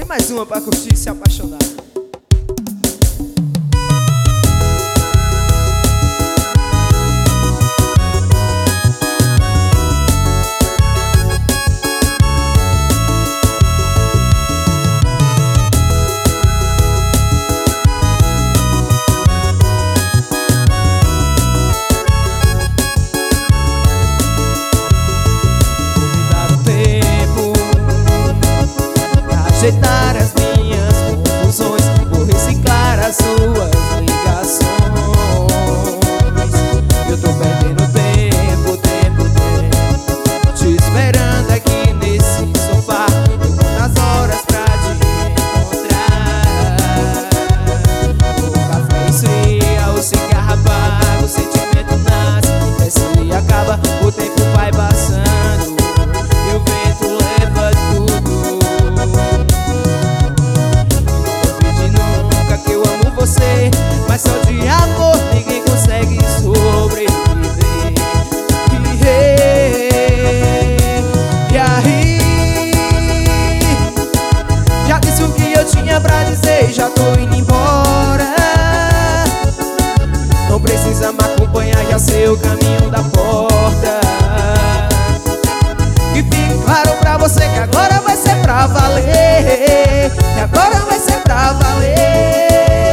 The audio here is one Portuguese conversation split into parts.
E mais uma pra curtir e se apaixonar. Ajeitar as minhas confusões, vou reciclar as suas ligações. Eu tô perdendo tempo, te esperando aqui nesse sofá. Eu vou nas horas pra te encontrar. O café esfria, o cigarro apaga, o sentimento nasce, desce e acaba, o tempo vai passando e o vento leva tudo. Mas só de amor ninguém consegue sobreviver. E aí, já disse o que eu tinha pra dizer, já tô indo embora. Não precisa me acompanhar, já sei o caminho da porta. E fique claro pra você que agora vai ser pra valer. E agora vai ser pra valer.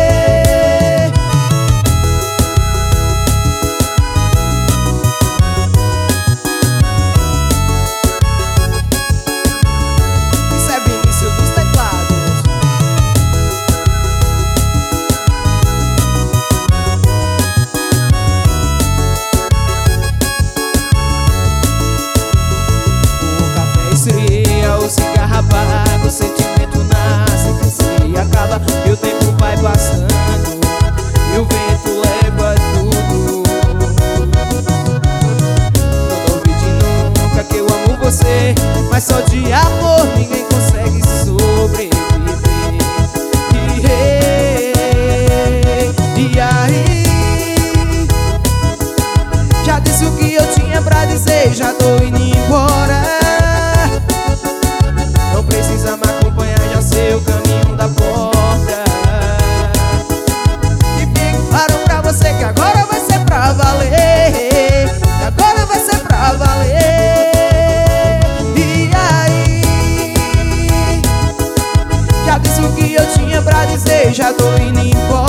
O cigarro apaga, o sentimento nasce, cresce e acaba, e o tempo vai passando e o vento leva tudo. Não duvide nunca que eu amo você, mas só de amor ninguém consegue sobreviver. E aí, já disse o que eu tinha pra dizer, já tô indo embora. Não precisa me acompanhar, já sei o caminho da porta. E fique claro pra você que agora vai ser pra valer. Que agora vai ser pra valer. E aí, já disse o que eu tinha pra dizer, já tô indo embora.